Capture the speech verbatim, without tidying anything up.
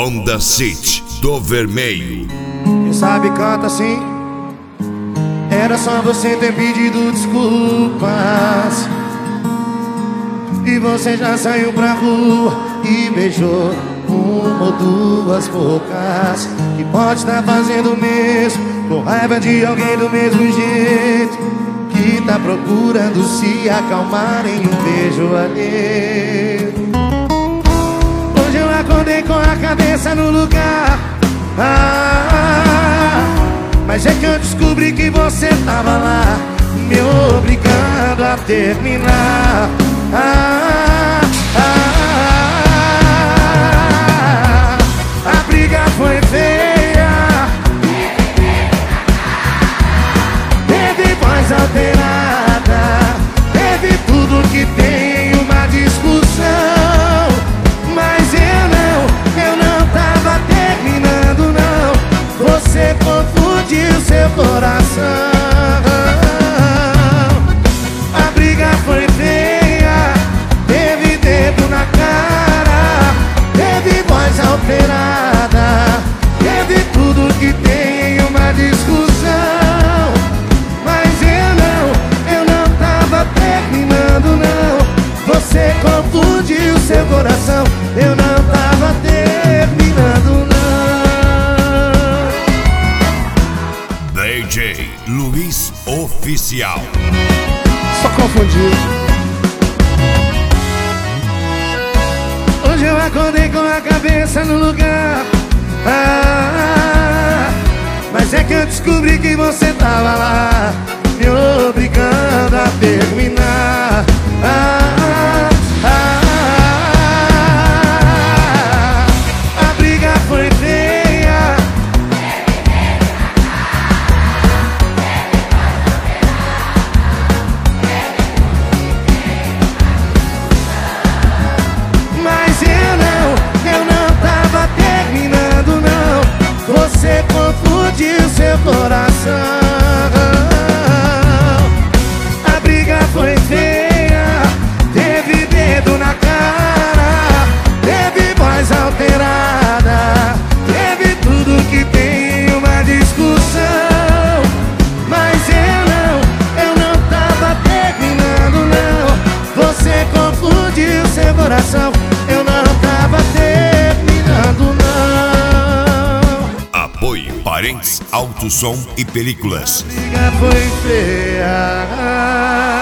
Honda City do Vermelho. Quem sabe canta assim. Era só você ter pedido desculpas e você já saiu pra rua e beijou uma ou duas bocas. E pode estar fazendo o mesmo, com raiva de alguém do mesmo jeito, que tá procurando se acalmar em um beijo alheio. Hoje eu acordei com a cabeça no lugar, ah, mas é que eu descobri que você tava lá, me obrigando a terminar. Ah, ah, ah, a briga foi feia, teve voz alterada, teve tudo que tem em uma discussão. Mas eu não, eu não tava terminando não. Você confundiu seu coração. A briga foi feia, teve dedo na cara, teve voz alterada, teve tudo que tem em uma discussão. Mas eu não, eu não tava terminando não. Você confundiu seu coração. Eu não tava terminando não. D J Luiz Oficial. Só confundiu. Hoje eu acordei com a cabeça no lugar, ah, mas é que eu descobri que você tava lá, me obrigando a terminar. Ah, ah, ah, a briga foi feia, mas eu não, eu não tava terminando não. Você confundiu seu coração. A briga foi feia, teve dedo na cara, teve voz alterada, teve tudo que tem em uma discussão. Mas eu não, eu não tava terminando não. Você confundiu seu coração. Eu não tava terminando não. Apoio Parentes, Auto Som e Películas. A briga foi feia.